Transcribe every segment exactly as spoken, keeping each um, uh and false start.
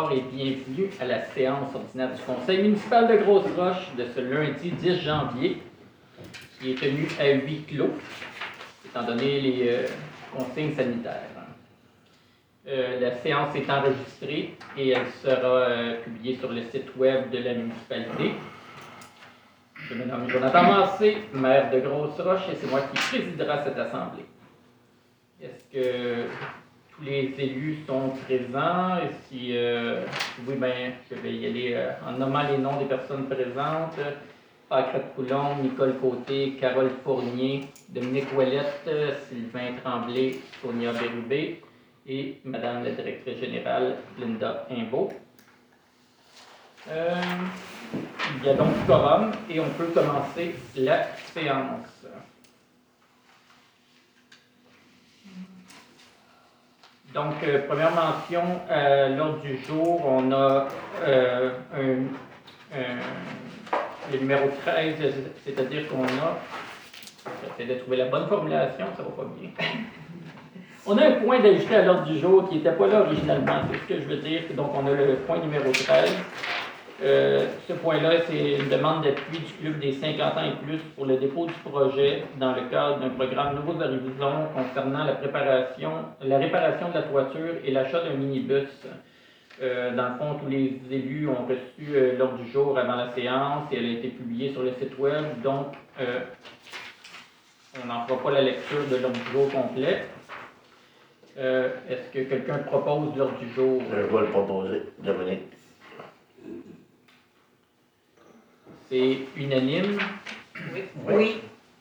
bonsoir et bienvenue à la séance ordinaire du Conseil municipal de Grosse-Roche de ce lundi dix janvier, qui est tenue à huis clos, étant donné les euh, consignes sanitaires. Euh, la séance est enregistrée et elle sera euh, publiée sur le site web de la municipalité. Je me nomme Jonathan Massé, maire de Grosse-Roche, et c'est moi qui présidera cette assemblée. Est-ce que tous les élus sont présents? Et si euh, oui, ben, je vais y aller euh, en nommant les noms des personnes présentes. Pancrate Coulombe, Nicole Côté, Carole Fournier, Dominique Ouellette, Sylvain Tremblay, Sonia Bérubé et Madame la directrice générale, Linda Imbeau. Euh, il y a donc quorum et on peut commencer la séance. Donc, euh, première mention, à l'ordre du jour, on a euh, un, un, le numéro treize, c'est-à-dire qu'on a, j'essaie de trouver la bonne formulation, ça va pas bien. On a un point d'ajouter à l'ordre du jour qui n'était pas là originalement, c'est ce que je veux dire. Donc, on a le point numéro treize. Euh, ce point-là, c'est une demande d'appui du Club des cinquante ans et plus pour le dépôt du projet dans le cadre d'un programme Nouveaux Horizons concernant la préparation, la réparation de la toiture et l'achat d'un minibus. Euh, dans le fond, tous les élus ont reçu euh, l'ordre du jour avant la séance et elle a été publiée sur le site web. Donc, euh, on n'en fera pas la lecture de l'ordre du jour complet. Euh, est-ce que quelqu'un propose l'ordre du jour? Je vais le proposer, Dominique. C'est unanime? Oui. Oui.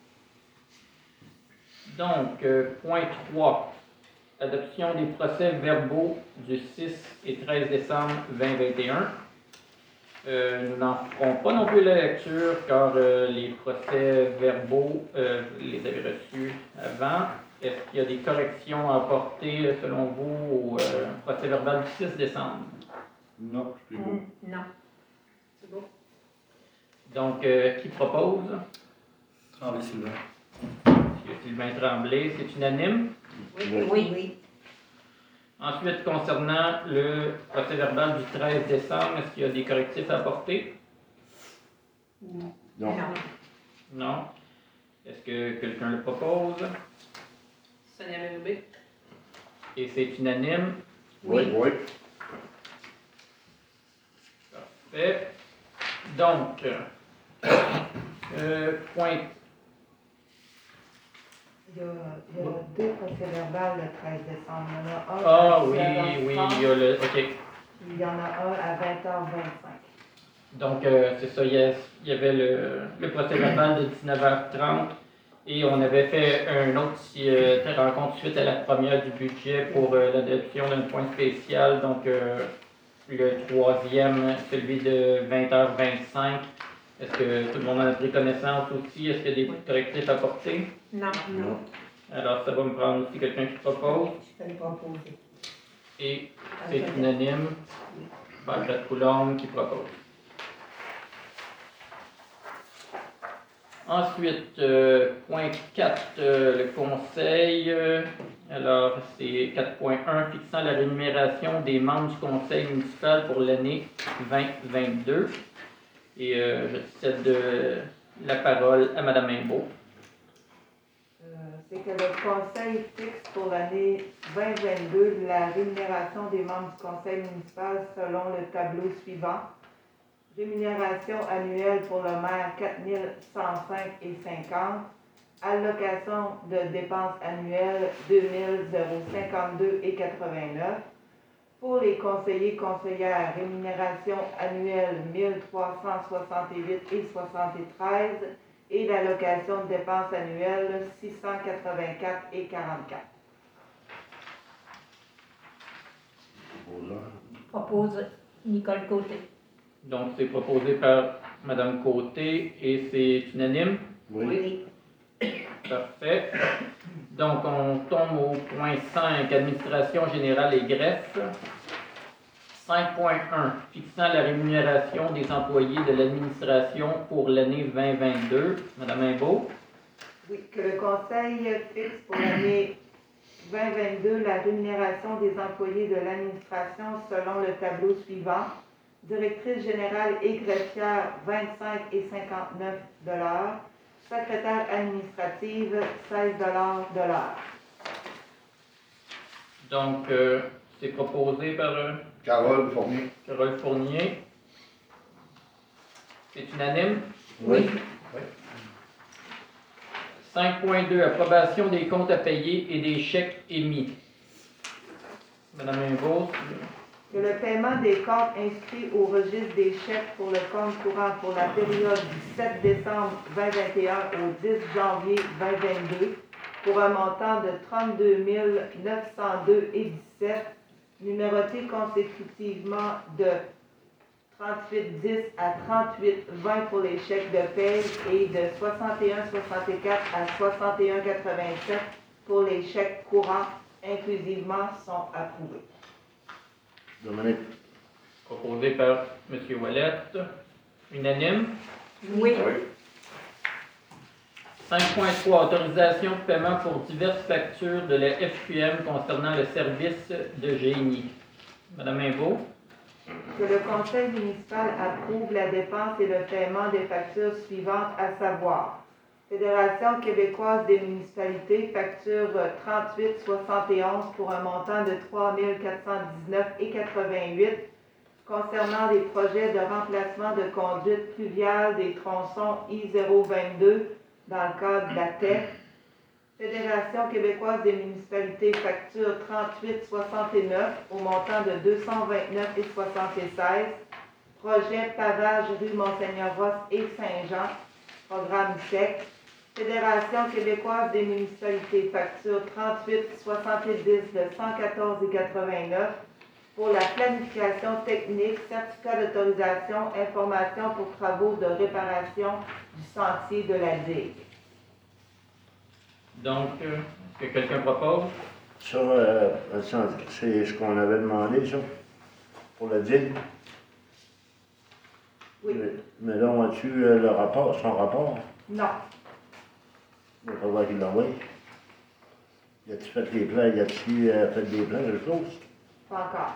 Donc, euh, point trois. Adoption des procès verbaux du six et treize décembre vingt vingt et un. Euh, nous n'en ferons pas non plus la lecture car euh, les procès verbaux, euh, vous les avez reçus avant. Est-ce qu'il y a des corrections à apporter euh, selon vous au euh, procès verbal du six décembre? Non, c'est beau. Mm, non. C'est beau. Donc, euh, qui propose? Tremblay Sylvain. Monsieur Sylvain Tremblay, c'est unanime. Oui. Oui. Oui. Oui. Ensuite, concernant le procès verbal du treize décembre, est-ce qu'il y a des correctifs à apporter? Non. Non. Non. Est-ce que quelqu'un le propose? Sonia Bérubé. Et c'est unanime. Oui. Oui. Parfait. Donc, euh, point. Il y, a, il y a deux procès-verbales le treize décembre. Il y en a un Ah à oui, dix-neuf oui, heures trente, il y a le. OK. il y en a un à vingt heures vingt-cinq. Donc, euh, c'est ça, il y, a, il y avait le, le procès verbal de dix-neuf heures trente et on avait fait un autre qui euh, rencontre suite à la première du budget pour euh, l'adoption d'un point spécial. Donc, euh, le troisième, celui de vingt heures vingt-cinq. Est-ce que tout le monde en a pris connaissance aussi? Est-ce qu'il y a des correctifs à apporter? Non. Non. Alors, ça va me prendre aussi quelqu'un qui propose. Je peux le proposer. Et c'est unanime. Pancrate Coulombe qui propose. Ensuite, euh, point quatre, euh, le conseil. Euh, alors, c'est quatre point un, fixant la rémunération des membres du conseil municipal pour l'année vingt vingt-deux. Et euh, je cède euh, la parole à Mme Imbeau. Euh, c'est que le conseil fixe pour l'année vingt vingt-deux la rémunération des membres du conseil municipal selon le tableau suivant. Rémunération annuelle pour le maire quatre mille cent cinq virgule cinquante. Allocation de dépenses annuelles deux mille cinquante-deux virgule quatre-vingt-neuf. Pour les conseillers conseillères, rémunération annuelle mille trois cent soixante-huit virgule soixante-treize et l'allocation de dépenses annuelles six cent quatre-vingt-quatre virgule quarante-quatre. Propose Nicole Côté. Donc, c'est proposé par Mme Côté et c'est unanime. Oui. Parfait. Donc, on tombe au point cinq, administration générale et greffe. cinq point un, fixant la rémunération des employés de l'administration pour l'année vingt vingt-deux. Madame Imbeau. Oui, que le conseil fixe pour l'année vingt vingt-deux, la rémunération des employés de l'administration selon le tableau suivant. Directrice générale et greffière, vingt-cinq et cinquante-neuf dollars. Secrétaire administrative, seize dollars de l'heure. Donc, euh, c'est proposé par euh, Carole Fournier. Carole Fournier. C'est unanime. Oui. cinq point deux, approbation des comptes à payer et des chèques émis. Madame Imbeau, Que le paiement des comptes inscrits au registre des chèques pour le compte courant pour la période du sept décembre vingt vingt et un au dix janvier vingt vingt-deux pour un montant de trente-deux mille neuf cent deux virgule dix-sept, numéroté consécutivement de trente-huit dix à trente-huit vingt pour les chèques de paie et de soixante et un soixante-quatre à soixante et un quatre-vingt-sept pour les chèques courants inclusivement sont approuvés. Dominique. proposé par M. Ouellet. Unanime. Oui. cinq point trois, autorisation de paiement pour diverses factures de la F Q M concernant le service de génie. Madame Imbeau. Que le conseil municipal approuve la dépense et le paiement des factures suivantes, à savoir Fédération québécoise des municipalités, facture trente-huit soixante et onze pour un montant de trois mille quatre cent dix-neuf virgule quatre-vingt-huit concernant des projets de remplacement de conduite pluviale des tronçons I zéro vingt-deux dans le cadre de la T E F. Fédération québécoise des municipalités, facture trente-huit soixante-neuf au montant de deux cent vingt-neuf virgule soixante-seize. Projet pavage rue Monseigneur-Ross et Saint-Jean, programme S E C. Fédération québécoise des municipalités, facture trente-huit soixante-dix de cent quatorze virgule quatre-vingt-neuf pour la planification technique, certificat d'autorisation, information pour travaux de réparation du sentier de la digue. Donc, euh, est-ce que quelqu'un propose? Ça, euh, c'est ce qu'on avait demandé, ça, pour la digue. Oui. Mais, mais là, on a-tu euh, le rapport, son rapport? Non. Il va falloir qu'il l'envoie. Y a-tu fait les plans? Y a-tu euh, fait des plans, quelque chose? Pas encore.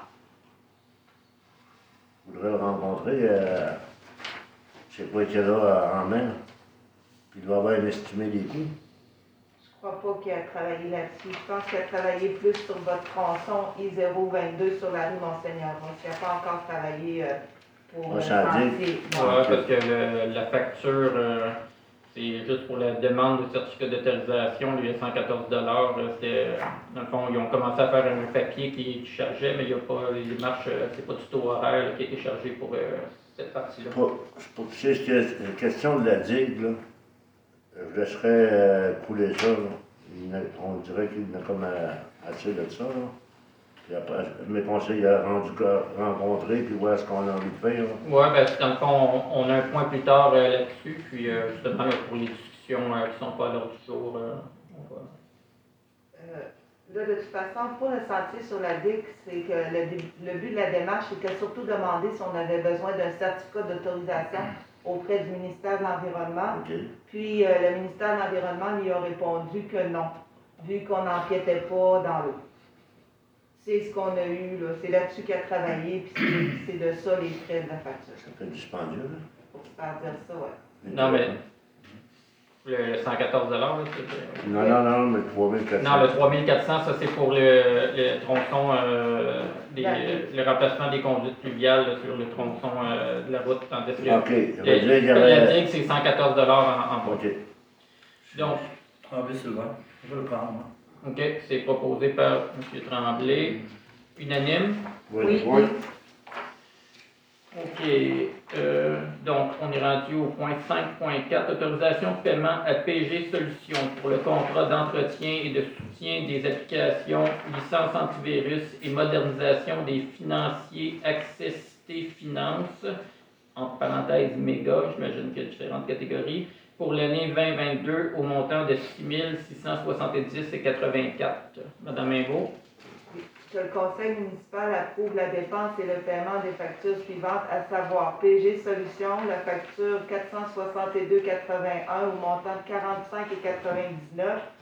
Je voudrais le rencontrer. Euh, c'est quoi qu'il y a là en main? Puis il doit avoir un estimé des coûts. Je ne crois pas qu'il a travaillé là-dessus. Je pense qu'il a travaillé plus sur votre tronçon I zéro vingt-deux sur la rue Monseigneur-Ross. Il n'a pas encore travaillé euh, pour Ah, le ça a dit. sentier. Oui, Non. parce que le- la facture, euh, c'est juste pour la demande de certificat d'autorisation, lui, cent quatorze dollars. C'était, dans le fond, ils ont commencé à faire un papier qui, qui chargeait, mais il n'y a pas, les démarches, euh, c'est pas du taux horaire là, qui a été chargé pour euh, cette partie-là. Pour, pour tu sais, ce que- la question de la digue, là, je laisserais euh, couler ça. Là. Il n'a- on dirait qu'il n'a comme à- assez de ça. Là. Puis après, mes conseillers rendu rencontrer, puis voir ce qu'on a envie de faire. Là. Oui, ben, dans le fond, on, on a un point plus tard euh, là-dessus, puis euh, justement, là, pour les discussions euh, qui ne sont pas à l'ordre du jour, euh, on va. Euh, là, de toute façon, pour le sentier sur la digue, c'est que le, dé- le but de la démarche, c'était surtout demander si on avait besoin d'un certificat d'autorisation auprès du ministère de l'Environnement. OK. Puis, euh, le ministère de l'Environnement lui a répondu que non, vu qu'on n'empiétait pas dans l'eau. C'est ce qu'on a eu, là. C'est là-dessus qu'il a travaillé, puis c'est- c'est de ça les frais de la facture. Ça fait dispendieux. Là. Faut faire dire ça, ouais. Non, mais le cent quatorze dollars, là, c'est. Non, non, non, mais trois mille quatre cents. Non, le trois mille quatre cents, ça c'est pour le, le tronçon, euh, des, le remplacement des conduites pluviales là, sur le tronçon euh, de la route, tandis que OK. le- Ça veut dire qu'il y la avait... digue, c'est cent quatorze dollars en, en bas. OK. Donc, Tremblay Sylvain. Je vais le prendre, moi. OK, c'est proposé par M. Tremblay. Unanime. Oui. oui. OK. Euh, donc, on est rendu au point cinq point quatre, autorisation de paiement à P G Solutions pour le contrat d'entretien et de soutien des applications, licence antivirus et modernisation des financiers Accessité Finance, entre parenthèses méga, j'imagine qu'il y a différentes catégories, pour l'année vingt vingt-deux au montant de six mille six cent soixante-dix virgule quatre-vingt-quatre. Madame Imbeau. Que le conseil municipal approuve la dépense et le paiement des factures suivantes, à savoir P G Solutions, la facture quatre cent soixante-deux virgule quatre-vingt-un au montant de quarante-cinq virgule quatre-vingt-dix-neuf,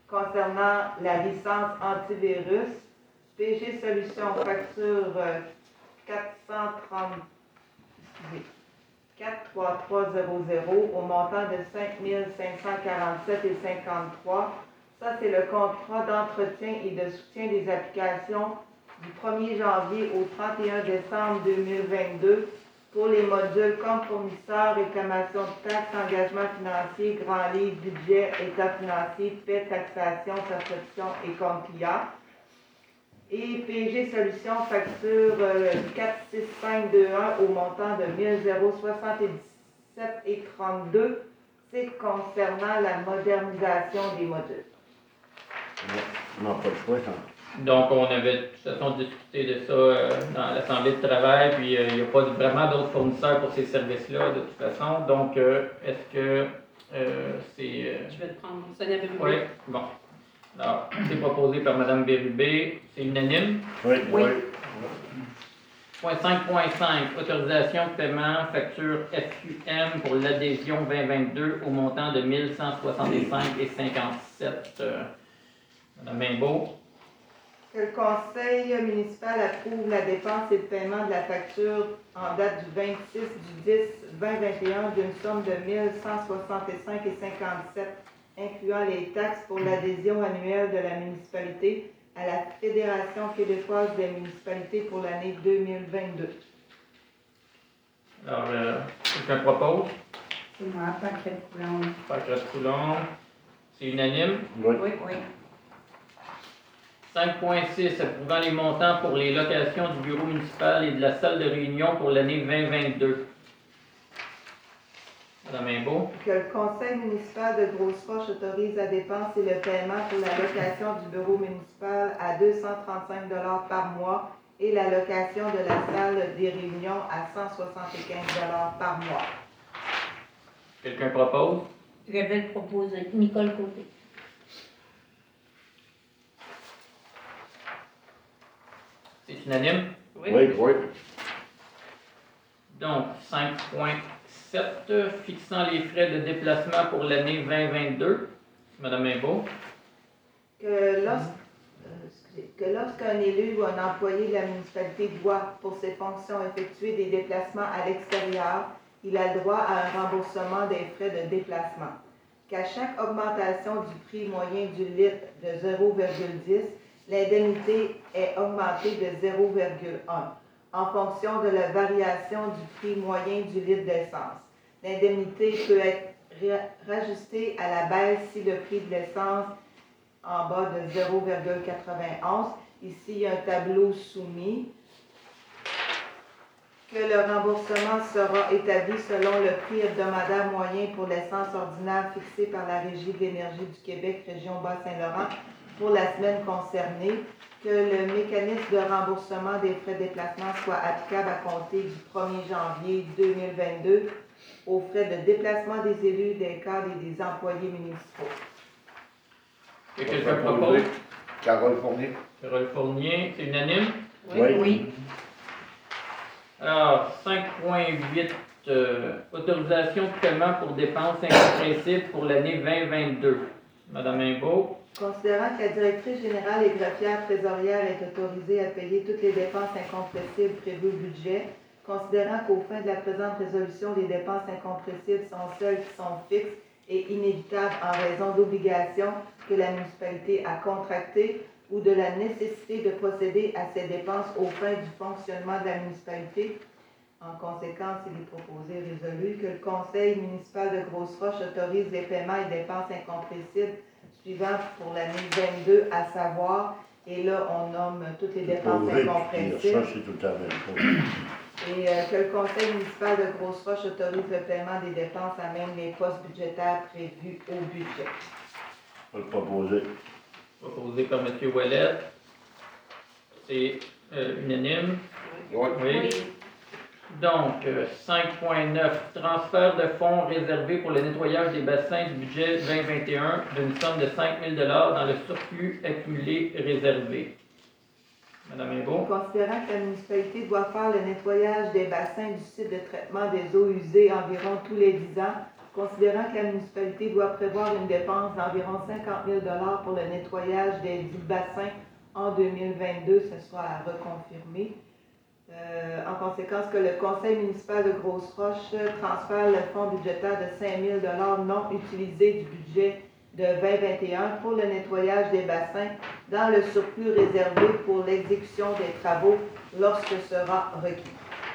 concernant la licence antivirus. P G Solutions facture euh, quatre cent trente, excusez, quatre trois trois zéro zéro au montant de cinq mille cinq cent quarante-sept virgule cinquante-trois. Ça, c'est le contrat d'entretien et de soutien des applications du premier janvier au trente et un décembre deux mille vingt-deux pour les modules compte fournisseur, réclamation de taxes, engagement financier, grand livre, budget, état financier, paie, taxation, perception et compte client. Et P G Solutions facture euh, quatre six cinq deux un au montant de mille soixante-dix-sept virgule trente-deux. C'est concernant la modernisation des modules. On n'a pas le choix, ça. Donc, on avait de toute façon discuté de ça euh, dans l'Assemblée de travail, puis euh, il n'y a pas de- vraiment d'autres fournisseurs pour ces services-là, de toute façon. Donc, euh, est-ce que euh, c'est... euh, Je vais te prendre Sonia Bérubé. oui, bon. Alors, c'est proposé par Mme Bérubé. C'est unanime. Oui, Oui. Point cinq point cinq, autorisation de paiement, facture F Q M pour l'adhésion vingt vingt-deux au montant de mille cent soixante-cinq virgule cinquante-sept. Euh, Mme Maimbeau. Que le conseil municipal approuve la dépense et le paiement de la facture en date du vingt-six du dix vingt vingt et un d'une somme de mille cent soixante-cinq virgule cinquante-sept, incluant les taxes pour l'adhésion annuelle de la municipalité à la Fédération québécoise des municipalités pour l'année deux mille vingt-deux. Alors, euh, quelqu'un propose? C'est moi, Paquette Coulombe. Patrice Coulomb. C'est unanime. Oui. Oui, oui. cinq point six, approuvant les montants pour les locations du bureau municipal et de la salle de réunion pour l'année vingt vingt-deux. Madame Maimbeau. Que le conseil municipal de Grosse-Roche autorise la dépense et le paiement pour la location du bureau municipal à deux cent trente-cinq dollars par mois et la location de la salle des réunions à cent soixante-quinze dollars par mois. Quelqu'un propose? Je vais le proposer. Nicole Côté. C'est unanime. Oui, oui. Donc, cinq point sept, fixant les frais de déplacement pour l'année vingt vingt-deux. Madame Maimbeau. Que lorsque- euh, excusez, que lorsqu'un élu ou un employé de la municipalité doit, pour ses fonctions, effectuer des déplacements à l'extérieur, il a le droit à un remboursement des frais de déplacement. Qu'à chaque augmentation du prix moyen du litre de zéro virgule dix, l'indemnité est augmentée de zéro virgule un en fonction de la variation du prix moyen du litre d'essence. L'indemnité peut être ra- rajustée à la baisse si le prix de l'essence en bas de zéro virgule quatre-vingt-onze. Ici, il y a un tableau soumis. Que le remboursement sera établi selon le prix hebdomadaire moyen pour l'essence ordinaire fixé par la Régie de l'énergie du Québec, région Bas-Saint-Laurent, pour la semaine concernée. Que le mécanisme de remboursement des frais de déplacement soit applicable à compter du premier janvier deux mille vingt-deux aux frais de déplacement des élus, des cadres et des employés municipaux. Que quelqu'un propose? Carole Fournier. Carole Fournier. C'est unanime. Oui. Oui. Alors, cinq point huit, euh, autorisation de paiement pour dépenses incompressibles pour l'année vingt vingt-deux. Madame Maimbeau. Considérant que la directrice générale et greffière trésorière est autorisée à payer toutes les dépenses incompressibles prévues au budget, considérant qu'au fin de la présente résolution, les dépenses incompressibles sont celles qui sont fixes et inévitables en raison d'obligations que la municipalité a contractées ou de la nécessité de procéder à ces dépenses aux fins du fonctionnement de la municipalité. En conséquence, il est proposé et résolu que le conseil municipal de Grosse-Roche autorise les paiements et dépenses incompressibles suivantes pour l'année vingt-deux, à savoir, et là, on nomme toutes les dépenses Oui, puis incompressibles. ça, c'est tout à même chose. Et euh, que le conseil municipal de Grosse-Roche autorise le paiement des dépenses à même les postes budgétaires prévus au budget. On va le proposer. Proposé par M. Ouellet. C'est euh, unanime. Oui. Oui. Donc, euh, cinq point neuf, transfert de fonds réservés pour le nettoyage des bassins du budget vingt vingt et un d'une somme de cinq mille dollars dans le surplus accumulé réservé. Madame Maimbeau. Considérant que la municipalité doit faire le nettoyage des bassins du site de traitement des eaux usées environ tous les dix ans considérant que la municipalité doit prévoir une dépense d'environ cinquante mille dollars pour le nettoyage des dix bassins en deux mille vingt-deux, ce sera à reconfirmer. Euh, en conséquence, que le conseil municipal de Grosse-Roche transfère le fonds budgétaire de cinq mille dollars non utilisé du budget de vingt vingt et un pour le nettoyage des bassins dans le surplus réservé pour l'exécution des travaux lorsque sera requis.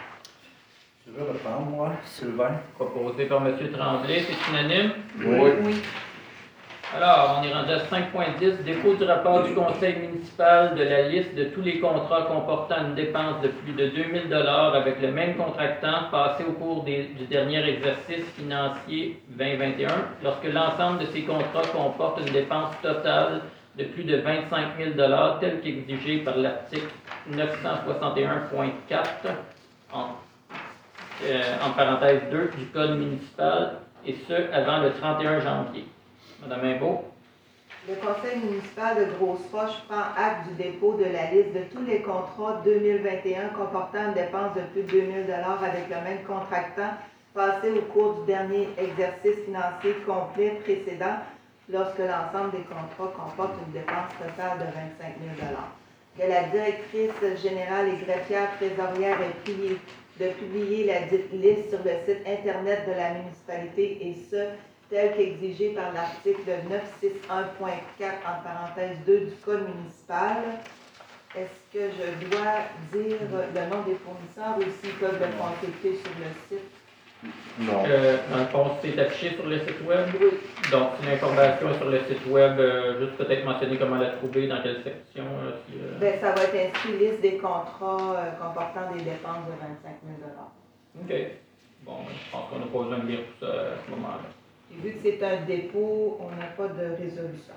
Je vais le prendre, moi, Sylvain. Proposé par M. Tremblay, c'est unanime. Oui. Oui. Alors, on est rendu à cinq point dix, dépôt du rapport du conseil municipal de la liste de tous les contrats comportant une dépense de plus de deux mille dollars avec le même contractant passé au cours des- du dernier exercice financier vingt vingt et un, lorsque l'ensemble de ces contrats comporte une dépense totale de plus de vingt-cinq mille dollars, tel qu'exigé par l'article neuf cent soixante et un point quatre, en, euh, en parenthèse deux, du Code municipal, et ce, avant le trente et un janvier. Madame Imbeau. Le conseil municipal de Grosse-Roche prend acte du dépôt de la liste de tous les contrats deux mille vingt et un comportant une dépense de plus de deux mille dollars avec le même contractant passé au cours du dernier exercice financier complet précédent lorsque l'ensemble des contrats comporte une dépense totale de vingt-cinq mille dollars. Que la directrice générale et greffière trésorière ait prié de publier la dite liste sur le site Internet de la municipalité et ce, tel qu'exigé par l'article neuf cent soixante et un point quatre en parenthèse deux du Code municipal. Est-ce que je dois dire le nom des fournisseurs ou s'ils peuvent le consulter sur le site? Non. Euh, dans le fond, c'est affiché sur le site web. Oui. Donc, si l'information est sur le site web, euh, juste peut-être mentionner comment la trouver, dans quelle section. euh, si, euh, Ben, ça va être inscrit liste des contrats euh, comportant des dépenses de vingt-cinq mille dollars. OK. Bon, je pense qu'on n'a pas besoin de lire tout ça à ce moment-là. Et vu que c'est un dépôt, on n'a pas de résolution.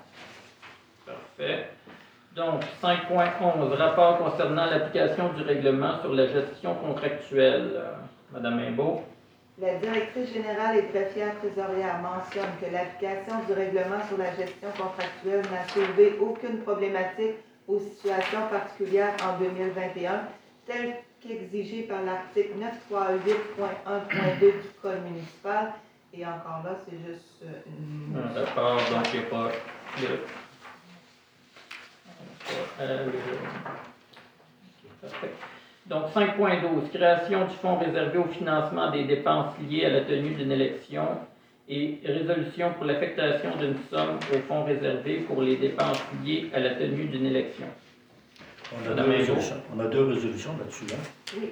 Parfait. Donc, cinq point onze, rapport concernant l'application du règlement sur la gestion contractuelle. Euh, Madame Imbeau. La directrice générale et greffière trésorière mentionne que l'application du règlement sur la gestion contractuelle n'a soulevé aucune problématique ou situation particulière en deux mille vingt et un, telle qu'exigée par l'article neuf cent trente-huit point un point deux du Code municipal. Et encore là, c'est juste euh, une... Un rapport, donc il n'y a pas de... Euh, Parfait. Donc, cinq point douze, création du fonds réservé au financement des dépenses liées à la tenue d'une élection et résolution pour l'affectation d'une somme au fonds réservé pour les dépenses liées à la tenue d'une élection. On a, Madame deux Imbeau. résolutions. On a deux résolutions là-dessus. Hein? Oui.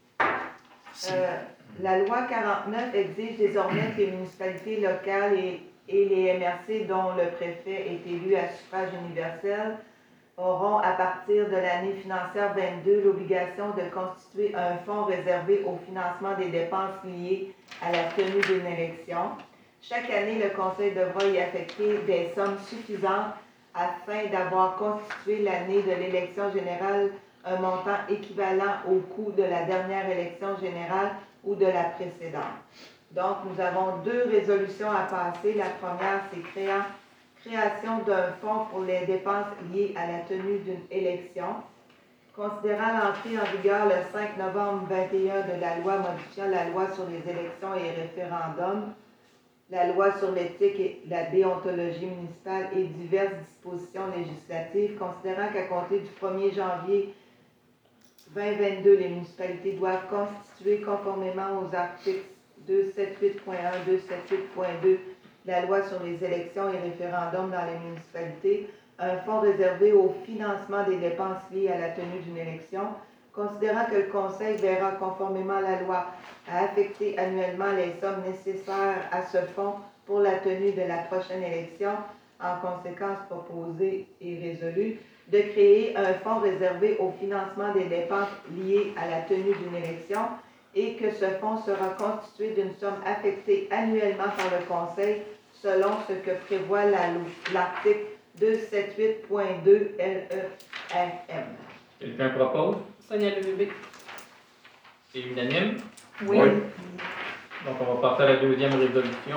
Euh, la loi quarante-neuf exige désormais que les municipalités locales et, et les M R C dont le préfet est élu à suffrage universel auront à partir de l'année financière vingt-deux l'obligation de constituer un fonds réservé au financement des dépenses liées à la tenue d'une élection. Chaque année, le Conseil devra y affecter des sommes suffisantes afin d'avoir constitué l'année de l'élection générale un montant équivalent au coût de la dernière élection générale ou de la précédente. Donc, nous avons deux résolutions à passer. La première, c'est créant, création d'un fonds pour les dépenses liées à la tenue d'une élection. Considérant l'entrée en vigueur le cinq novembre vingt et un de la loi modifiant la loi sur les élections et référendums, la loi sur l'éthique et la déontologie municipale et diverses dispositions législatives, considérant qu'à compter du premier janvier vingt vingt-deux, les municipalités doivent constituer conformément aux articles deux cent soixante-huit point un, deux cent soixante-huit point deux de la loi sur les élections et référendums dans les municipalités, un fonds réservé au financement des dépenses liées à la tenue d'une élection, considérant que le Conseil verra conformément à la loi à affecter annuellement les sommes nécessaires à ce fonds pour la tenue de la prochaine élection, en conséquence proposée et résolue, de créer un fonds réservé au financement des dépenses liées à la tenue d'une élection et que ce fonds sera constitué d'une somme affectée annuellement par le Conseil selon ce que prévoit la loi- l'article deux cent soixante-huit point deux L E R M. Quelqu'un propose? Sonia Lebébé. C'est unanime. Oui. Donc, on va passer à la deuxième résolution.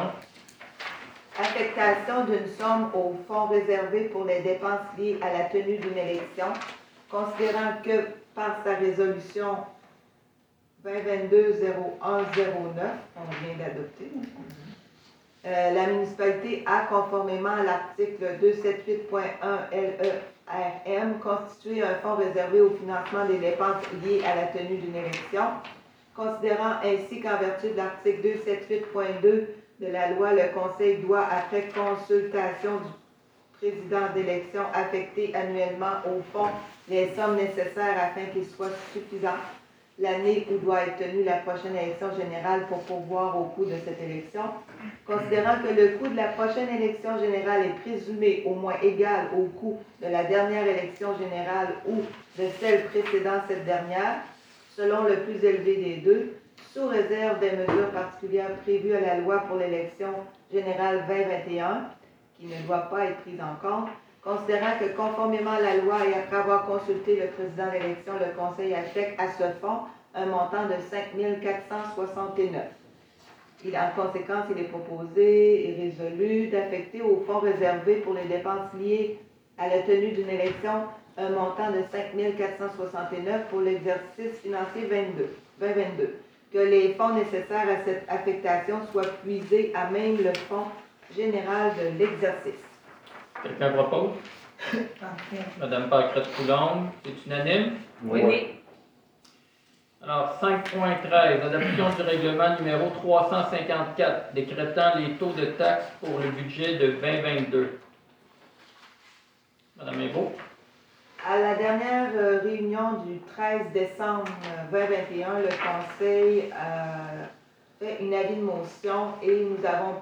Affectation d'une somme au fonds réservé pour les dépenses liées à la tenue d'une élection, considérant que par sa résolution vingt vingt-deux zéro un zéro neuf, qu'on vient d'adopter, Euh, la municipalité a, conformément à l'article deux cent soixante-huit point un L E R M, constitué un fonds réservé au financement des dépenses liées à la tenue d'une élection. Considérant ainsi qu'en vertu de l'article deux cent soixante-huit point deux de la loi, le Conseil doit, après consultation du président d'élection, affecter annuellement au fonds les sommes nécessaires afin qu'il soit suffisant l'année où doit être tenue la prochaine élection générale pour pourvoir au coût de cette élection. Considérant que le coût de la prochaine élection générale est présumé au moins égal au coût de la dernière élection générale ou de celle précédant cette dernière, selon le plus élevé des deux, sous réserve des mesures particulières prévues à la loi pour l'élection générale vingt vingt et un, qui ne doit pas être prise en compte, considérant que conformément à la loi et après avoir consulté le président de l'élection, le Conseil affecte à ce fonds un montant de cinq mille quatre cent soixante-neuf. Il, en conséquence, il est proposé et résolu d'affecter au fonds réservé pour les dépenses liées à la tenue d'une élection un montant de cinq mille quatre cent soixante-neuf pour l'exercice financier vingt vingt-deux. Que les fonds nécessaires à cette affectation soient puisés à même le fonds général de l'exercice. Quelqu'un propose? Parfait. Madame Paquette-Coulombe, c'est unanime? Oui, oui. Alors, cinq point treize, adoption du règlement numéro trois cent cinquante-quatre, décrétant les taux de taxes pour le budget de vingt vingt-deux. Madame Hébeau. À la dernière euh, réunion du treize décembre vingt vingt et un, le Conseil a fait une avis de motion et nous avons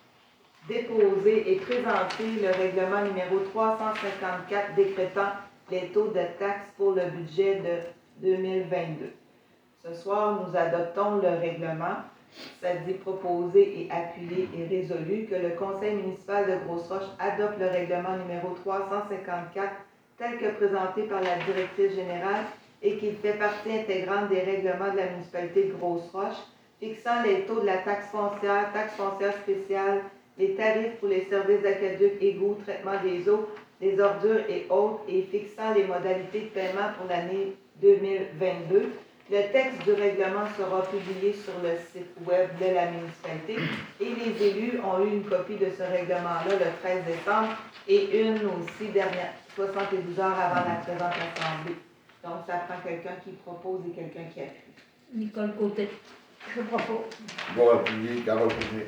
déposé et présenté le règlement numéro trois cent cinquante-quatre décrétant les taux de taxes pour le budget de deux mille vingt-deux. Ce soir, nous adoptons le règlement. Ça dit proposer et appuyer et résolu que le Conseil municipal de Grosse-Roche adopte le règlement numéro trois cent cinquante-quatre tel que présenté par la directrice générale et qu'il fait partie intégrante des règlements de la municipalité de Grosse-Roche, fixant les taux de la taxe foncière, taxe foncière spéciale, les tarifs pour les services d'aqueduc, égouts, traitement des eaux, des ordures et autres, et fixant les modalités de paiement pour l'année deux mille vingt-deux. Le texte du règlement sera publié sur le site web de la municipalité et les élus ont eu une copie de ce règlement-là le treize décembre et une aussi dernière, soixante-douze heures avant la présente assemblée. Donc, ça prend quelqu'un qui propose et quelqu'un qui appuie. Nicole Côté. Je propose. Bon appuyé, Carole Fournier.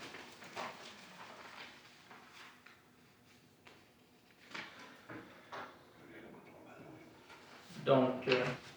Donc, euh,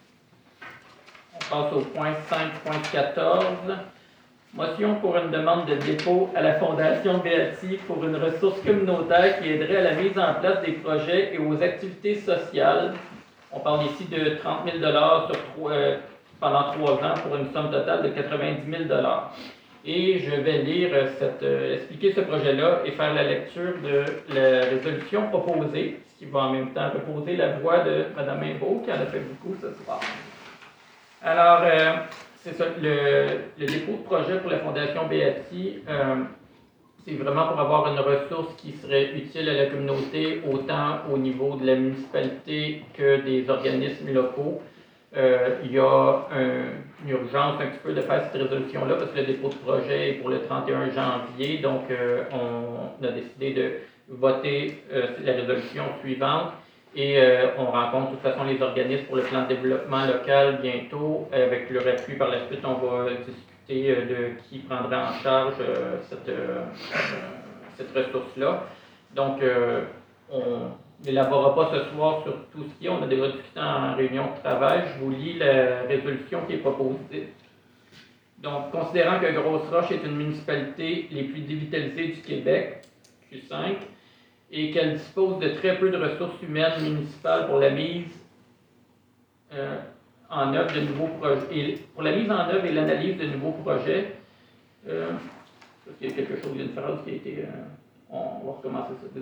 on passe au point cinq point quatorze. Motion pour une demande de dépôt à la Fondation Béati pour une ressource communautaire qui aiderait à la mise en place des projets et aux activités sociales. On parle ici de trente mille dollars sur trois, euh, pendant trois ans pour une somme totale de quatre-vingt-dix mille dollars. Et je vais lire cette, euh, expliquer ce projet-là et faire la lecture de la résolution proposée, ce qui va en même temps reposer la voix de Mme Hébeau, qui en a fait beaucoup ce soir. Alors, euh, c'est ça, le, le dépôt de projet pour la Fondation Béati, euh, c'est vraiment pour avoir une ressource qui serait utile à la communauté, autant au niveau de la municipalité que des organismes locaux. Euh, il y a un, une urgence un petit peu de faire cette résolution-là parce que le dépôt de projet est pour le trente et un janvier, donc euh, on a décidé de voter euh, la résolution suivante. Et euh, on rencontre de toute façon les organismes pour le plan de développement local bientôt. Avec leur appui par la suite, on va discuter euh, de qui prendra en charge euh, cette, euh, cette ressource-là. Donc, euh, on n'élaborera pas ce soir sur tout ce qui est. On a déjà discuté en réunion de travail. Je vous lis la résolution qui est proposée. Donc, considérant que Grosse-Roche est une municipalité les plus dévitalisées du Québec, Q cinq, et qu'elle dispose de très peu de ressources humaines municipales pour la mise euh, en œuvre de nouveaux projets. Et pour la mise en œuvre et l'analyse de nouveaux projets, euh, parce qu'il y a quelque chose, il y a une phrase qui a été... Euh, on va recommencer ça.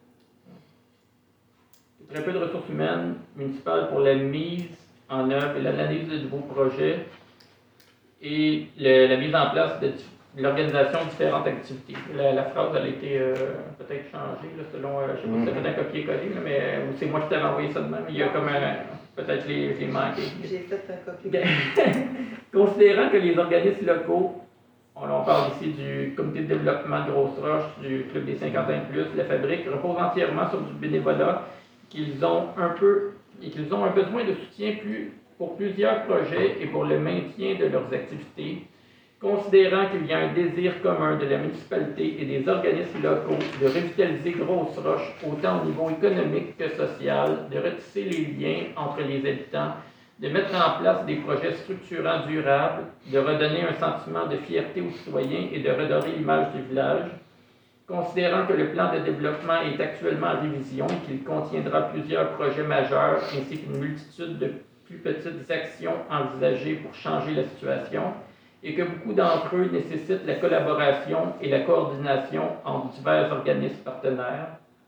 Très peu de ressources humaines municipales pour la mise en œuvre et l'analyse de nouveaux projets et le, la mise en place de l'organisation de différentes activités. La, la phrase, elle a été euh, peut-être changée, là, selon, euh, je ne sais pas si c'était un copier-coller, là, mais euh, c'est moi qui t'avais envoyé ça de même. Il y a comme un, peut-être les, les manqués. J'ai fait un copier-coller. Considérant que les organismes locaux, on, on on parle ici du comité de développement de Grosse-Roche, du Club des cinquante ans et plus, la fabrique, repose entièrement sur du bénévolat, qu'ils ont un peu et qu'ils ont un besoin de soutien plus, pour plusieurs projets et pour le maintien de leurs activités, considérant qu'il y a un désir commun de la municipalité et des organismes locaux de revitaliser Grosse-Roche autant au niveau économique que social, de retisser les liens entre les habitants, de mettre en place des projets structurants durables, de redonner un sentiment de fierté aux citoyens et de redorer l'image du village, considérant que le plan de développement est actuellement en révision et qu'il contiendra plusieurs projets majeurs ainsi qu'une multitude de plus petites actions envisagées pour changer la situation, et que beaucoup d'entre eux nécessitent la collaboration et la coordination entre divers organismes partenaires,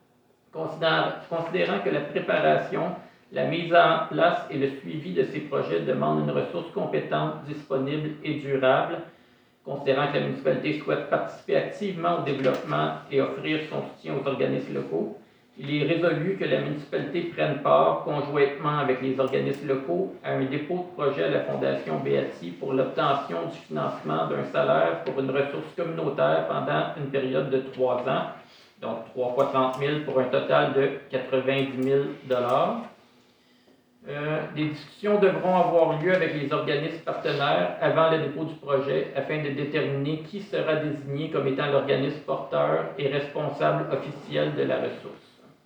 considérant que la préparation, la mise en place et le suivi de ces projets demandent une ressource compétente, disponible et durable, considérant que la municipalité souhaite participer activement au développement et offrir son soutien aux organismes locaux, il est résolu que la municipalité prenne part, conjointement avec les organismes locaux, à un dépôt de projet à la Fondation Beati pour l'obtention du financement d'un salaire pour une ressource communautaire pendant une période de trois ans, donc trois fois trente mille pour un total de quatre-vingt-dix mille dollars. Euh, des discussions devront avoir lieu avec les organismes partenaires avant le dépôt du projet afin de déterminer qui sera désigné comme étant l'organisme porteur et responsable officiel de la ressource.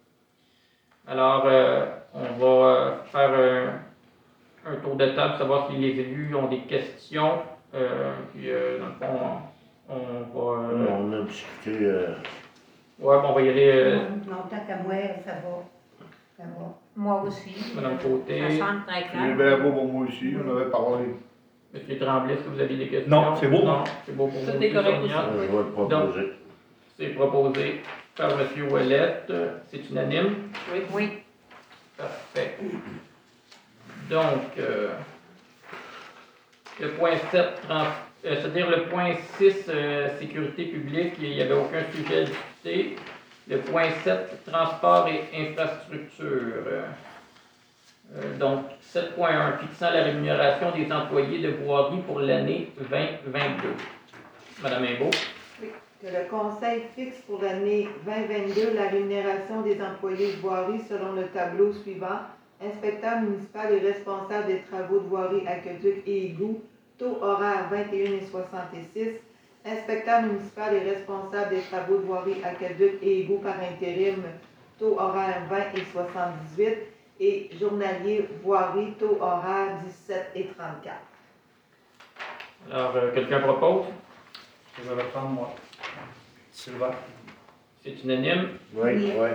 Alors, euh, on va euh, faire un, un tour de table, savoir si les élus ont des questions. Euh, puis, euh, dans le fond, on, on va... Euh... On a discuté... Euh... Ouais, bon, on va y aller... Euh... Non, tant qu'à moi, ça va. Ça va. Moi aussi. Madame Côté. Ça semble très C'est clair. bien beau pour moi aussi, on avait parlé. Monsieur Tremblay, est-ce que vous avez des questions? Non, c'est beau. Non, c'est beau pour Tout vous. est correct Sonia. Je vais le proposer. C'est proposé par M. Ouellette. C'est unanime? Oui. Oui. Parfait. Donc, euh, le point sept, trans, euh, c'est-à-dire le point six, euh, sécurité publique, il n'y avait aucun sujet à discuter. Le point sept, transport et infrastructure. Euh, donc, sept point un, fixant la rémunération des employés de voirie pour l'année vingt vingt-deux. Madame Imbeau. Que le Conseil fixe pour l'année vingt vingt-deux la rémunération des employés de voirie selon le tableau suivant. Inspecteur municipal et responsable des travaux de voirie, aqueduc et égouts, taux horaire vingt et un et soixante-six. Inspecteur municipal et responsable des travaux de voirie, aqueduc et égouts par intérim, taux horaire vingt et soixante-dix-huit. Et journalier voirie, taux horaire dix-sept et trente-quatre. Alors, euh, quelqu'un propose? Je vais reprendre moi. Sylvain. C'est unanime. Oui, Oui. oui.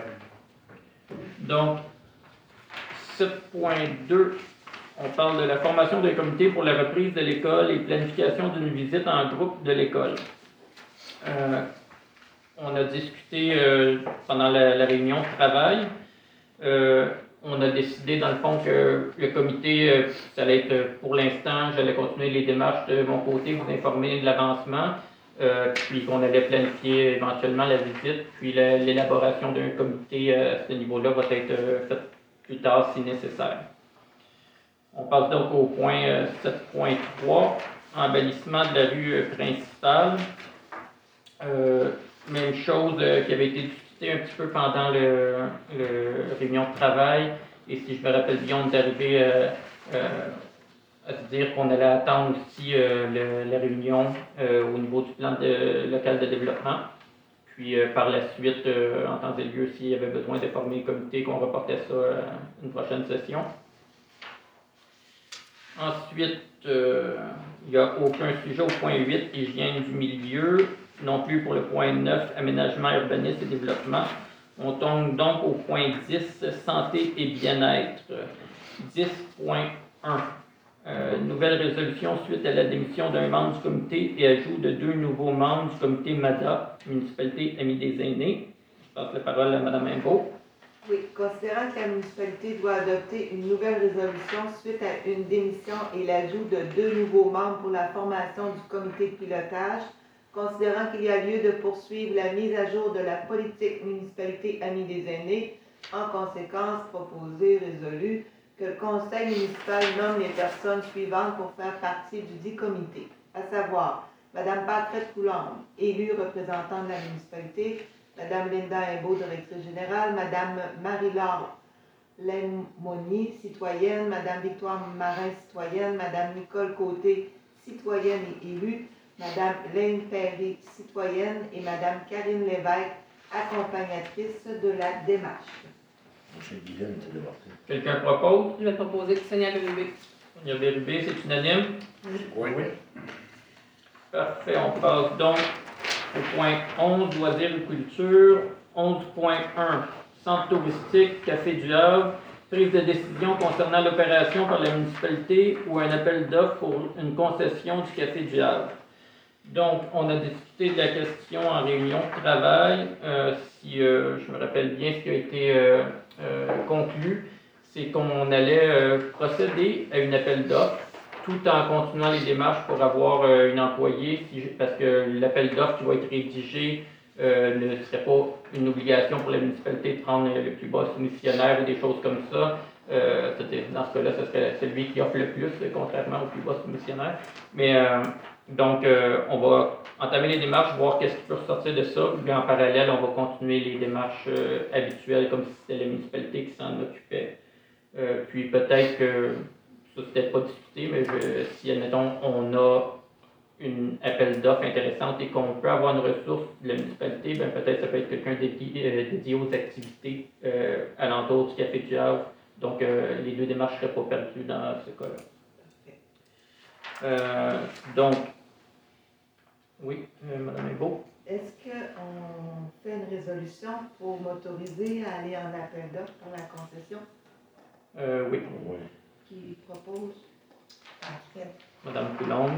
Donc, sept point deux, on parle de la formation d'un comité pour la reprise de l'école et planification d'une visite en groupe de l'école. Euh, on a discuté euh, pendant la, la réunion de travail. Euh, on a décidé, dans le fond, que le comité, euh, ça allait être, pour l'instant, j'allais continuer les démarches de mon côté, vous informer de l'avancement. Euh, puis qu'on allait planifier éventuellement la visite, puis la, l'élaboration d'un comité euh, à ce niveau-là va être euh, faite plus tard si nécessaire. On passe donc au point euh, sept point trois, embellissement de la rue euh, principale. Euh, même chose euh, qui avait été discutée un petit peu pendant le, le réunion de travail, et si je me rappelle bien, on est arrivé euh, euh, à se dire qu'on allait attendre aussi euh, le, la réunion euh, au niveau du plan de, local de développement. Puis euh, par la suite, euh, en temps et lieu, s'il y avait besoin de former le comité, qu'on reportait ça à une prochaine session. Ensuite, euh, il n'y a aucun sujet au point huit, hygiène du milieu, non plus pour le point neuf, aménagement, urbanisme et développement. On tombe donc au point dix, santé et bien-être. dix point un. Euh, nouvelle résolution suite à la démission d'un membre du comité et ajout de deux nouveaux membres du comité M A D A, Municipalité Amis des Aînés. Je passe la parole à Mme Imbeau. Oui, considérant que la municipalité doit adopter une nouvelle résolution suite à une démission et l'ajout de deux nouveaux membres pour la formation du comité de pilotage, considérant qu'il y a lieu de poursuivre la mise à jour de la politique Municipalité Amis des Aînés, en conséquence, proposé, résolu, que le conseil municipal nomme les personnes suivantes pour faire partie du dit comité, à savoir Madame Patrick Coulombe, élue représentante de la municipalité, Madame Linda Imbeau, directrice générale, Madame Marie-Laure Lemonier, citoyenne, Madame Victoire Marin, citoyenne, Madame Nicole Côté, citoyenne et élue, Madame Laine Perry, citoyenne, et Madame Karine Lévesque, accompagnatrice de la démarche. C'est Guylaine qui a débarqué. Quelqu'un propose? Je vais proposer Sonia Bérubé. Sonia Bérubé, c'est unanime? Oui. Parfait, on passe donc au point onze, loisirs et culture. onze point un, centre touristique, Café du Havre. Prise de décision concernant l'opération par la municipalité ou un appel d'offres pour une concession du Café du Havre. Donc, on a discuté de la question en réunion de travail. Euh, si euh, je me rappelle bien ce qui a été euh, euh, conclu, c'est qu'on allait euh, procéder à une appel d'offres tout en continuant les démarches pour avoir euh, une employée, si, parce que l'appel d'offres qui va être rédigé euh, ne serait pas une obligation pour la municipalité de prendre le plus bas soumissionnaire ou des choses comme ça. Euh, dans ce cas-là, ce serait celui qui offre le plus, contrairement au plus bas soumissionnaire. Mais euh, donc, euh, on va entamer les démarches, voir qu'est-ce qui peut ressortir de ça. Puis en parallèle, on va continuer les démarches euh, habituelles, comme si c'était la municipalité qui s'en occupait. Euh, puis peut-être que ça, c'était pas discuté, mais je, si, admettons, on a une appel d'offres intéressante et qu'on peut avoir une ressource de la municipalité, ben peut-être ça peut être quelqu'un dédié, euh, dédié aux activités euh, alentour du Café du Havre. Donc, euh, les deux démarches ne seraient pas perdues dans ce cas-là. Euh, donc, oui, euh, Mme Imbeau. Est-ce qu'on fait une résolution pour m'autoriser à aller en appel d'offres pour la concession? Euh, oui, Oui. Qui propose? Parfait. Mme Coulombe.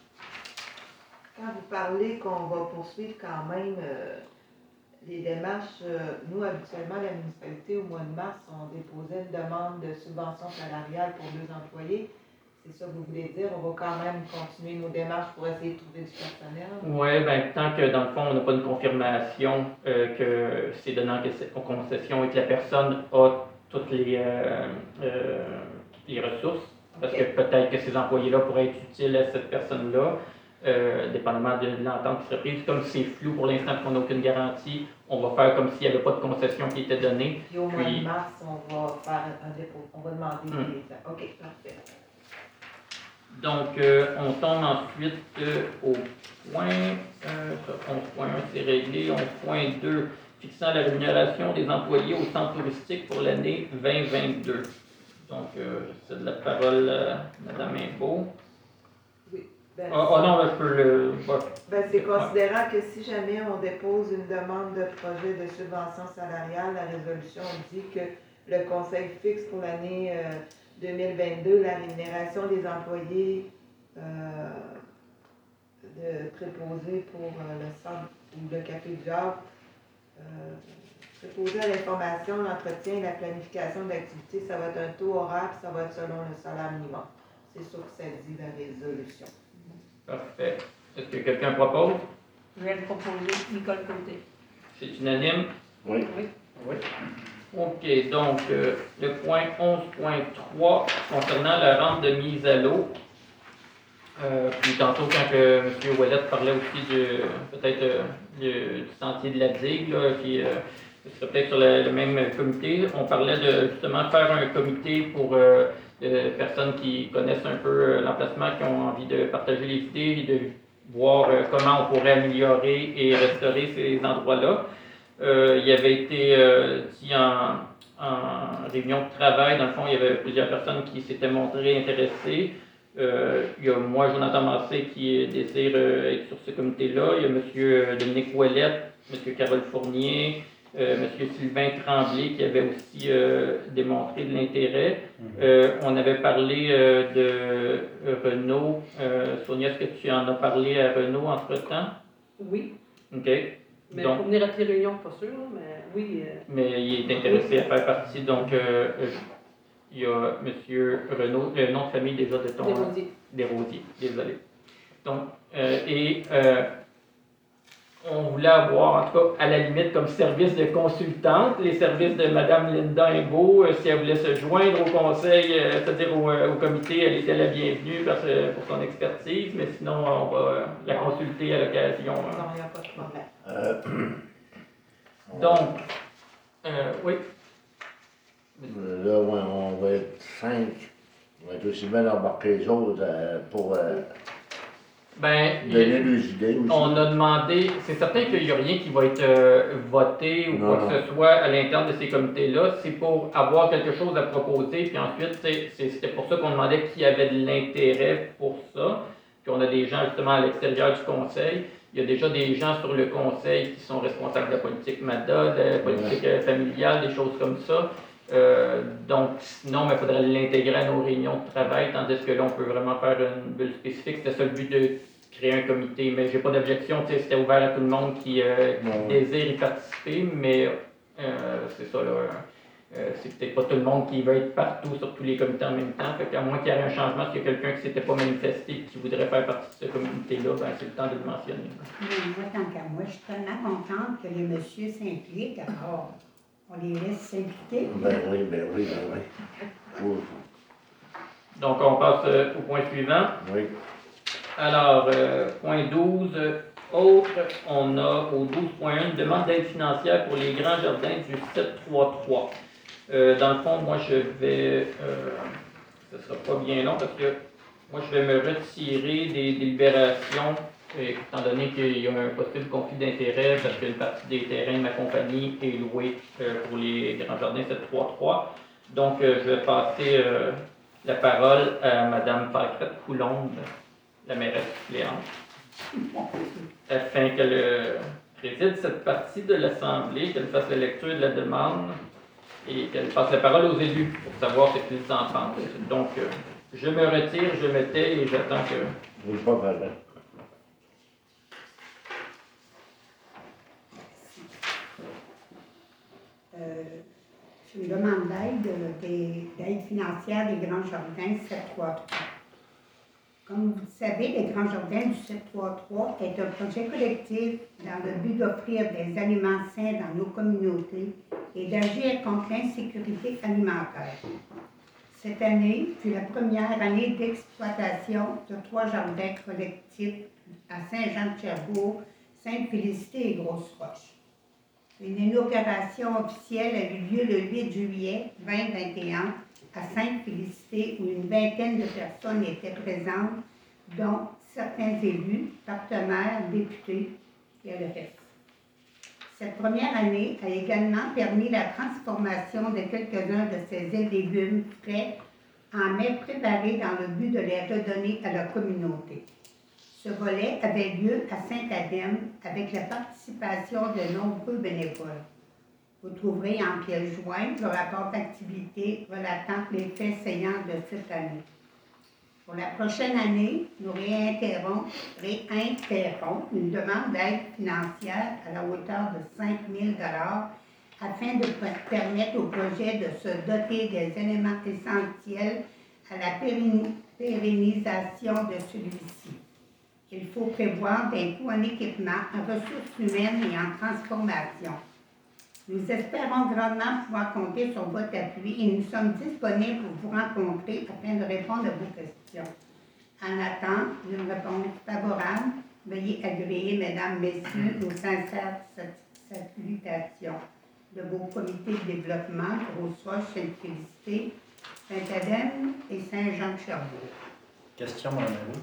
Quand vous parlez qu'on va poursuivre quand même euh, les démarches, euh, nous, habituellement, la municipalité, au mois de mars, on déposait une demande de subvention salariale pour deux employés. C'est ça que vous voulez dire? On va quand même continuer nos démarches pour essayer de trouver du personnel? Oui, bien, tant que dans le fond, on n'a pas une confirmation euh, que c'est donnant en concession et que la personne a toutes les, euh, euh, les ressources, parce Okay. que peut-être que ces employés-là pourraient être utiles à cette personne-là, euh, dépendamment de, de l'entente qui serait prise. Comme c'est flou pour l'instant qu'on n'a aucune garantie, on va faire comme s'il n'y avait pas de concession qui était donnée. Puis au mois Puis- de mars, on va faire un dépôt. On va demander Hum. des... OK, parfait. Donc, euh, on tombe ensuite euh, au point, euh, ça, onze point un, c'est réglé. onze point deux, fixant la rémunération des employés au centre touristique pour l'année vingt vingt-deux. Donc, euh, je cède la parole à Mme Imbeau. Ben, Ah ah non, là, je peux le... bah, ben, c'est considérant que si jamais on dépose une demande de projet de subvention salariale, la résolution dit que le conseil fixe pour l'année euh, deux mille vingt-deux la rémunération des employés euh, de préposés pour euh, le centre ou le Café du Havre, euh, préposés à l'information, l'entretien et la planification d'activités, ça va être un taux horaire, puis ça va être selon le salaire minimum. C'est sûr que ça dit la résolution. Parfait. Est-ce que quelqu'un propose? Je vais le proposer Nicole Côté. C'est unanime? Oui. Oui. OK, donc euh, le point onze point trois concernant la rente de mise à l'eau. Euh, puis tantôt, quand que M. Ouellette parlait aussi de peut-être euh, du, du sentier de la digue, là, qui euh, serait peut-être sur le, le même comité, on parlait de justement faire un comité pour euh, de personnes qui connaissent un peu euh, l'emplacement, qui ont envie de partager les idées et de voir euh, comment on pourrait améliorer et restaurer ces endroits-là. Euh, il avait été euh, dit en, en réunion de travail, dans le fond, il y avait plusieurs personnes qui s'étaient montrées intéressées. Euh, il y a moi, Jonathan Massé, qui désire euh, être sur ce comité-là. Il y a M. Dominique Ouellette, M. Carole Fournier, euh, M. Sylvain Tremblay, qui avait aussi euh, démontré de l'intérêt. Euh, on avait parlé euh, de Renaud. Euh, Sonia, est-ce que tu en as parlé à Renaud entre-temps? Oui, OK. mais Donc, pour venir à tes réunions, pas sûr, mais oui. euh, mais il est intéressé à faire partie. Donc, euh, euh, il y a M. Renaud, le nom de famille déjà de ton... Desrosiers. Desrosiers, désolé. Donc, euh, et euh, on voulait avoir, en tout cas, à la limite, comme service de consultante, les services de Mme Linda Imbeau. Euh, si elle voulait se joindre au conseil, euh, c'est-à-dire au, euh, au comité, elle était la bienvenue parce, euh, pour son expertise, mais sinon, on va euh, la consulter à l'occasion. hein. Non, il n'y a pas de problème. Euh, Donc, euh, oui. Euh, Là, ouais, on va être cinq. On va être aussi bien embarquer les autres euh, pour euh, Ben, il- donner des idées aussi. on a demandé, c'est certain qu'il n'y a rien qui va être euh, voté ou Non, quoi que non. ce soit à l'interne de ces comités-là. C'est pour avoir quelque chose à proposer, puis ensuite, c'est- c'est- c'était pour ça qu'on demandait qui avait de l'intérêt pour ça. Puis on a des gens justement à l'extérieur du conseil. Il y a déjà des gens sur le conseil qui sont responsables de la politique MADA, de la politique euh, familiale, des choses comme ça. Euh, donc, sinon, il faudrait l'intégrer à nos réunions de travail, tandis que là, on peut vraiment faire une bulle spécifique. C'était ça le but de créer un comité, mais j'ai pas d'objection, tu sais, c'était ouvert à tout le monde qui, euh, qui Ouais. désire y participer, mais euh, c'est ça, là. Euh, c'est peut-être pas tout le monde qui va être partout sur tous les comités en même temps. Fait qu'à moins qu'il y ait un changement, s'il y a quelqu'un qui s'était pas manifesté et qui voudrait faire partie de ce comité-là, ben, c'est le temps de le mentionner. Mais moi, tant qu'à moi, je suis tellement contente que les messieurs s'impliquent. Alors, on les laisse s'impliquer. Ben oui, ben oui, ben oui. Faut- Donc, on passe euh, au point suivant. oui. Alors, euh, point douze, euh, autre, on a au douze point un, une demande d'aide financière pour les grands jardins du sept trois trois. Euh, dans le fond, moi, je vais, euh, ce sera pas bien long parce que moi, je vais me retirer des délibérations, euh, étant donné qu'il y a un possible conflit d'intérêts parce qu'une partie des terrains de ma compagnie est louée euh, pour les grands jardins sept trois trois. Donc, euh, je vais passer euh, la parole à Mme Paquette Coulombe, la mairesse suppléante, afin qu'elle euh, préside cette partie de l'Assemblée, qu'elle fasse la lecture de la demande et qu'elle passe la parole aux élus pour savoir ce qu'ils en pensent. Donc, euh, je me retire, je me tais et j'attends que... Oui, pas mal. Euh, c'est une demande d'aide, euh, des- d'aide financière des Grands Jardins sept trois trois. Comme vous le savez, les Grands Jardins du sept trois trois est un projet collectif dans le but d'offrir des aliments sains dans nos communautés et d'agir contre l'insécurité alimentaire. Cette année fut la première année d'exploitation de trois jardins collectifs à Saint-Jean-de-Cherbourg, Sainte-Félicité et Grosse-Roche. Une inauguration officielle a eu lieu le huit juillet deux mille vingt et un à Sainte-Félicité où une vingtaine de personnes étaient présentes, dont certains élus, partenaires, députés et le reste. Cette première année a également permis la transformation de quelques-uns de ces légumes frais en mets préparés dans le but de les redonner à la communauté. Ce volet avait lieu à Saint-Adèle avec la participation de nombreux bénévoles. Vous trouverez en pièce jointe le rapport d'activité relatant les faits saillants de cette année. Pour la prochaine année, nous réintérons, réintérons une demande d'aide financière à la hauteur de cinq mille dollars afin de permettre au projet de se doter des éléments essentiels à la pérenni- pérennisation de celui-ci. Il faut prévoir des coûts en équipement, en ressources humaines et en transformation. Nous espérons grandement pouvoir compter sur votre appui et nous sommes disponibles pour vous rencontrer afin de répondre à vos questions. En attendant d'une réponse favorable, veuillez agréer, Mesdames, Messieurs, nos sincères salutations de vos comités de développement, Grosse-Roche, Sainte-Félicité, Saint-Adèle et Saint-Jean-de-Cherbourg. Question, Mme Héroux?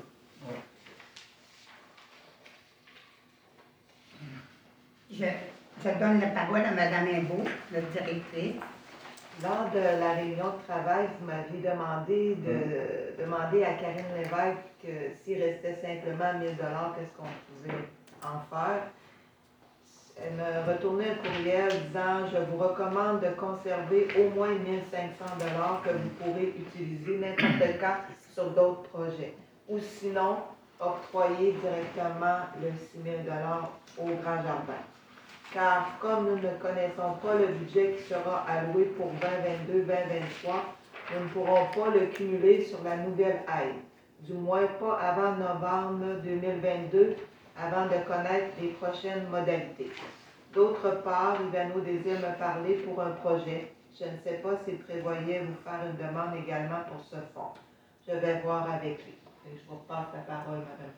Je, je donne la parole à Mme Imbeau, la directrice. Lors de la réunion de travail, vous m'aviez demandé de demander à Karine Lévesque que s'il restait simplement mille dollars, qu'est-ce qu'on pouvait en faire. Elle me retournait un courriel disant « Je vous recommande de conserver au moins mille cinq cents dollars que vous pourrez utiliser n'importe quand sur d'autres projets. Ou sinon, octroyer directement le six mille dollars au Grand Jardin. Car comme nous ne connaissons pas le budget qui sera alloué pour vingt vingt-deux vingt vingt-trois, nous ne pourrons pas le cumuler sur la nouvelle aide, du moins pas avant novembre deux mille vingt-deux, avant de connaître les prochaines modalités. D'autre part, Ivano désire me parler pour un projet. Je ne sais pas s'il prévoyait vous faire une demande également pour ce fonds. Je vais voir avec lui. Et je vous repasse la parole, Mme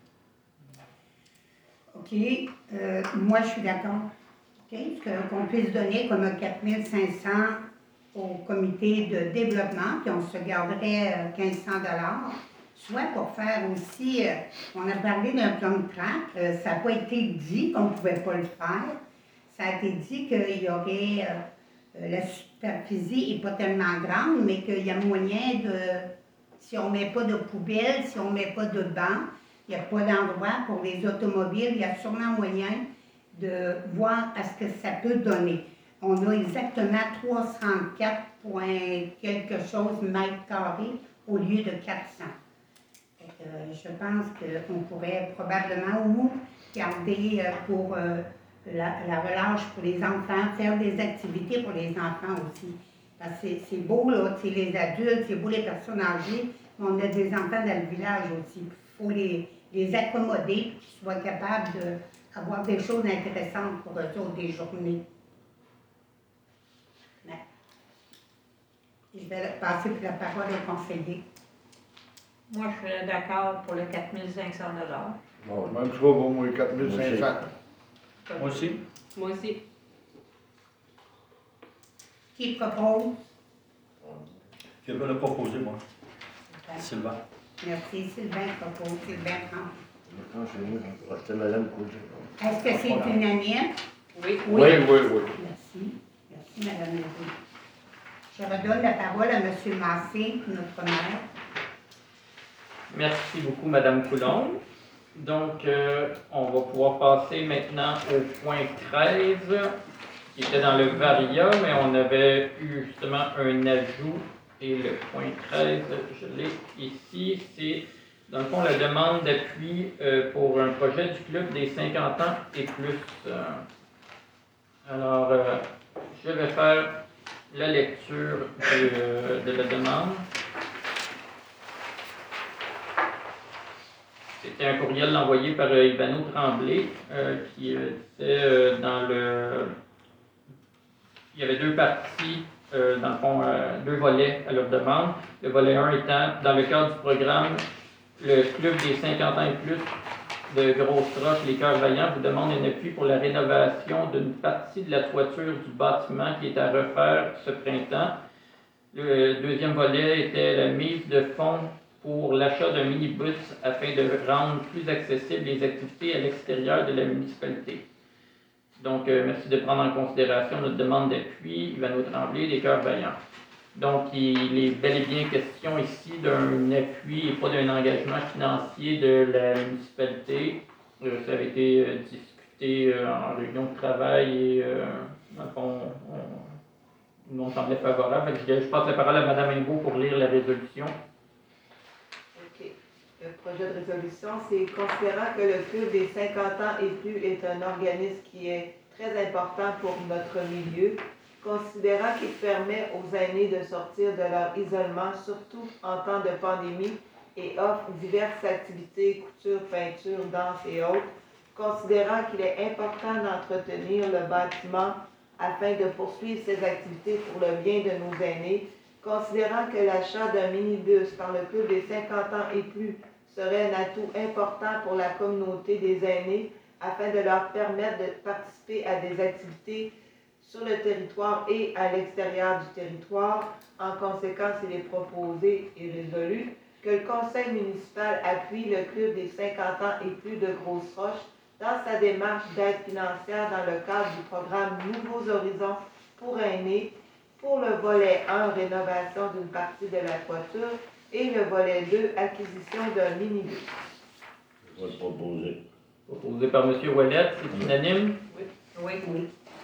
Coulon. OK. Euh, moi, je suis d'accord. OK. Que- Qu'on puisse donner comme quatre mille cinq cents au comité de développement, puis on se garderait euh, quinze cents dollars. Soit pour faire aussi, euh, on a parlé d'un plan de track, euh, ça n'a pas été dit qu'on ne pouvait pas le faire. Ça a été dit qu'il y aurait, euh, euh, la superficie n'est pas tellement grande, mais qu'il y a moyen de, si on ne met pas de poubelle, si on ne met pas de banc, il n'y a pas d'endroit pour les automobiles, il y a sûrement moyen de voir à ce que ça peut donner. On a exactement trois cent quatre point quelque chose mètres carrés au lieu de quatre cents. Fait que, euh, je pense qu'on pourrait probablement ou garder euh, pour euh, la, la relâche pour les enfants, faire des activités pour les enfants aussi. Parce que c'est- c'est beau, là, tu sais, les adultes, c'est beau les personnes âgées, mais on a des enfants dans le village aussi. Il faut les, les accommoder, qu'ils soient capables d'avoir des choses intéressantes pour eux autres, des journées. Mais, je vais passer la parole au conseiller. Moi, je serais d'accord pour le quatre mille cinq cents dollars. Bon, Même chose pour moi, quatre mille cinq cents. Moi aussi. Moi aussi. Qui propose? Je vais le proposer, moi. Sylvain. Merci, Sylvain propose, Sylvain prend. maintenant, chez nous, ah, c'était Mme Cousin. Est-ce que c'est unanime? Oui. Oui, oui, oui. Merci. Merci, Madame Leroux. Je redonne la parole à M. Massé, notre maire. Merci beaucoup, Madame Coulombe. Donc, euh, on va pouvoir passer maintenant au point treize, qui était dans le Varia, mais on avait eu justement un ajout. Et le point treize, je l'ai ici, c'est dans le fond la demande d'appui euh, pour un projet du club des cinquante ans et plus. Euh, alors, euh, je vais faire la lecture de, de la demande. C'était un courriel envoyé par euh, Ivano Tremblay euh, qui euh, disait euh, dans le... Il y avait deux parties, euh, dans le fond, euh, deux volets à leur demande. Le volet un étant, dans le cadre du programme, le club des cinquante ans et plus de Grosses Roches, les Cœurs Vaillants, vous demande un appui pour la rénovation d'une partie de la toiture du bâtiment qui est à refaire ce printemps. Le deuxième volet était la mise de fonds pour l'achat d'un minibus afin de rendre plus accessibles les activités à l'extérieur de la municipalité. Donc, euh, merci de prendre en considération notre demande d'appui, Ivano Tremblay, des Cœurs Vaillants. Donc, il est bel et bien question ici d'un appui et pas d'un engagement financier de la municipalité. Euh, ça avait été euh, discuté euh, en réunion de travail et, euh, dans le fond, on, nous, on semblait favorable. Fait que je, je passe la parole à Mme Imbeau pour lire la résolution. OK. Le projet de résolution, c'est considérant que le club des cinquante ans et plus est un organisme qui est très important pour notre milieu, considérant qu'il permet aux aînés de sortir de leur isolement, surtout en temps de pandémie, et offre diverses activités, couture, peinture, danse et autres, considérant qu'il est important d'entretenir le bâtiment afin de poursuivre ces activités pour le bien de nos aînés, considérant que l'achat d'un minibus par le club des cinquante ans et plus serait un atout important pour la communauté des aînés afin de leur permettre de participer à des activités sur le territoire et à l'extérieur du territoire. En conséquence, il est proposé et résolu que le conseil municipal appuie le club des cinquante ans et plus de Grosses Roches dans sa démarche d'aide financière dans le cadre du programme Nouveaux Horizons pour aînés pour le volet un, rénovation d'une partie de la toiture, et le volet deux, acquisition d'un minibus. Je vais le proposer. Proposé par M. Ouellet, c'est unanime. Oui. Oui.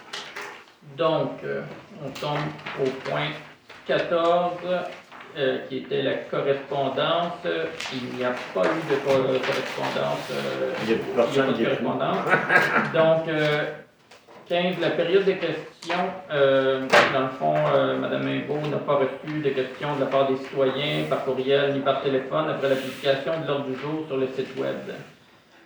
Donc, euh, on tombe au point quatorze, euh, qui était la correspondance. Il n'y a pas eu de co- correspondance. euh, Il n'y a plus personne pas de qui écrit. correspondance. Donc, euh, quinze, la période des questions. Euh, dans le fond, euh, Mme Imbeau n'a pas reçu de questions de la part des citoyens par courriel ni par téléphone après la publication de l'ordre du jour sur le site Web.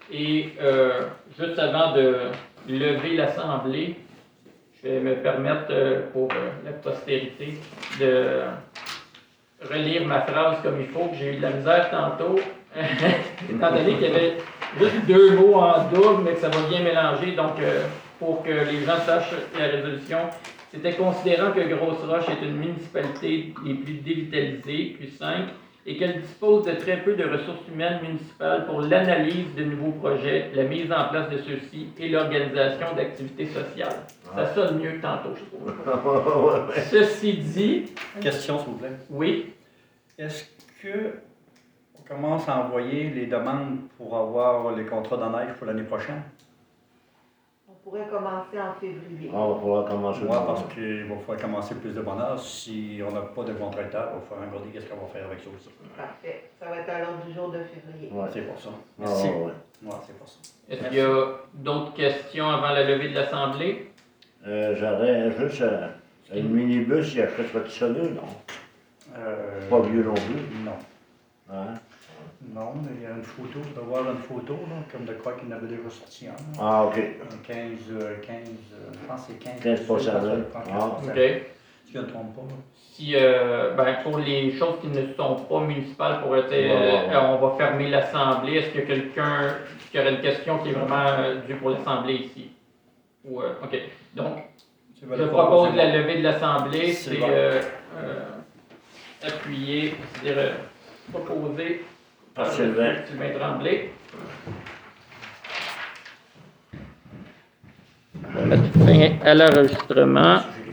Et euh, juste avant de lever l'Assemblée, je vais me permettre euh, pour euh, la postérité de relire ma phrase comme il faut, que j'ai eu de la misère tantôt, étant donné qu'il y avait juste deux mots en double, mais que ça va bien mélanger. Donc, euh, pour que les gens sachent la résolution, c'était considérant que Grosse-Roche est une municipalité les plus dévitalisées, plus cinq, et qu'elle dispose de très peu de ressources humaines municipales pour l'analyse de nouveaux projets, la mise en place de ceux-ci et l'organisation d'activités sociales. Ça sonne mieux que tantôt, je trouve. Ceci dit... Question, s'il vous plaît. Oui. Est-ce que on commence à envoyer les demandes pour avoir les contrats de neige pour l'année prochaine? On pourrait commencer en février. Ah, on va pouvoir commencer. Moi, parce qu'il va falloir commencer plus de bonheur. Si on n'a pas de contracteurs, il va falloir regarder qu'est-ce qu'on va faire avec ça aussi. Parfait. Ça va être à l'ordre du jour de février. Ouais. C'est pour ça. Ah, Merci. ouais, ouais. Ouais, c'est pour ça. Est-ce qu'il y a d'autres questions avant la levée de l'Assemblée? Euh, J'aurais juste euh, un minibus, il achèterait tout ça là, non? Euh, Pas vieux non plus. Non. Hein? Non, mais il y a une photo. Tu dois voir une photo, là, comme de quoi qu'il n'avait déjà sorti un. là. Ah, ok. Un quinze, euh, quinze, euh, je pense que c'est quinze. quinze pour cent, là. Ah. OK. Si je ne me trompe pas. Là. Si, euh, ben, pour les choses qui ne sont pas municipales, pour être, Ouais, ouais, ouais. euh, on va fermer l'Assemblée. Est-ce qu'il y a quelqu'un qui aurait une question qui est vraiment euh, due pour l'Assemblée ici? Ou, euh, OK. Donc, Tu je vas le propose proposer. la levée de l'Assemblée. C'est C'est bon. euh, euh, appuyé, c'est-à-dire euh, proposé Par Sylvain. Sylvain Tremblay. On va mettre fin à l'enregistrement.